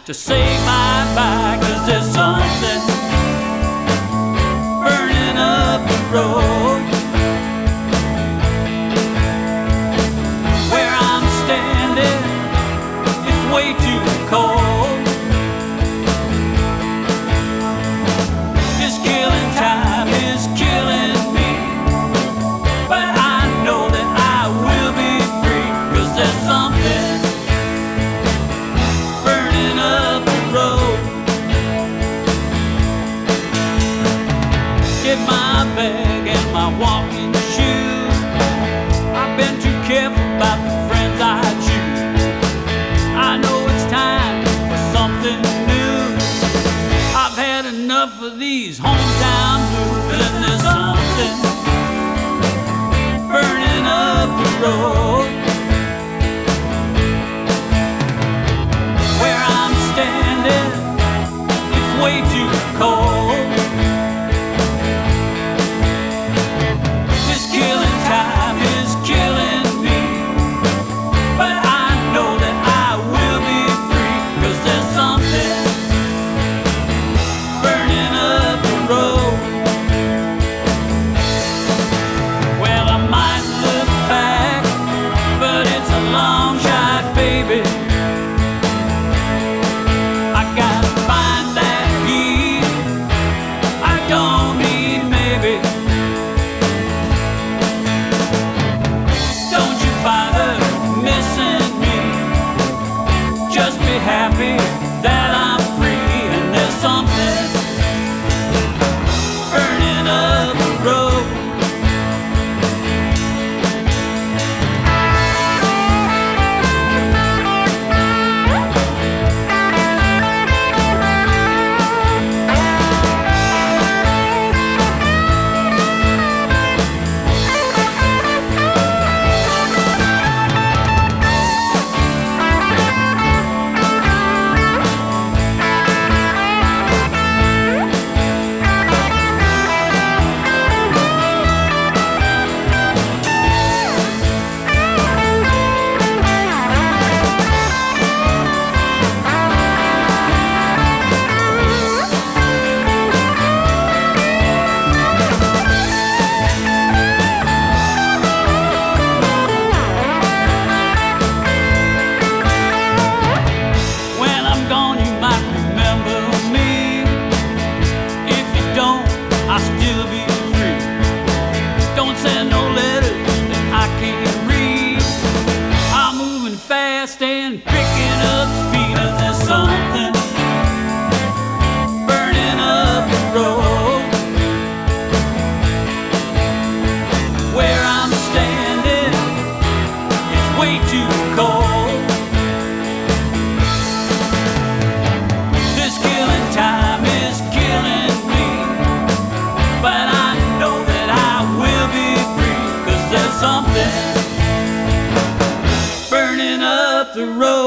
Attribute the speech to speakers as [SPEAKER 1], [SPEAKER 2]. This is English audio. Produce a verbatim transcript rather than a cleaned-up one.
[SPEAKER 1] to say my bye, 'cause there's something burning up the road where I'm standing. It's way too cold. This killing time is killing me, but I know that I will be free, 'cause there's something burning up the road. Get my bag and my walking shoes. I've been too careful about the friends I choose. I know it's time for something new. I've had enough of these hometown blues, and there's something burning up the road where I'm standing. It's way too cold. This killing time is killing me, but I know that I will be free, 'cause there's something burning up the road. Well, I might look back, but it's a long shot, baby. I gotta find that heat. I don't need maybe. Don't you bother missing me. Just be happy that I'm free, and there's something burning up the road. When I'm gone, you might remember me. If you don't, I'll still be free. Don't send no letters that I can't read. I'm moving fast and picking up speed, 'cause there's something burning up the road where I'm standing. It's way too cold. This killing time is killing me, but I know that I will be free, 'cause there's something burning up the road.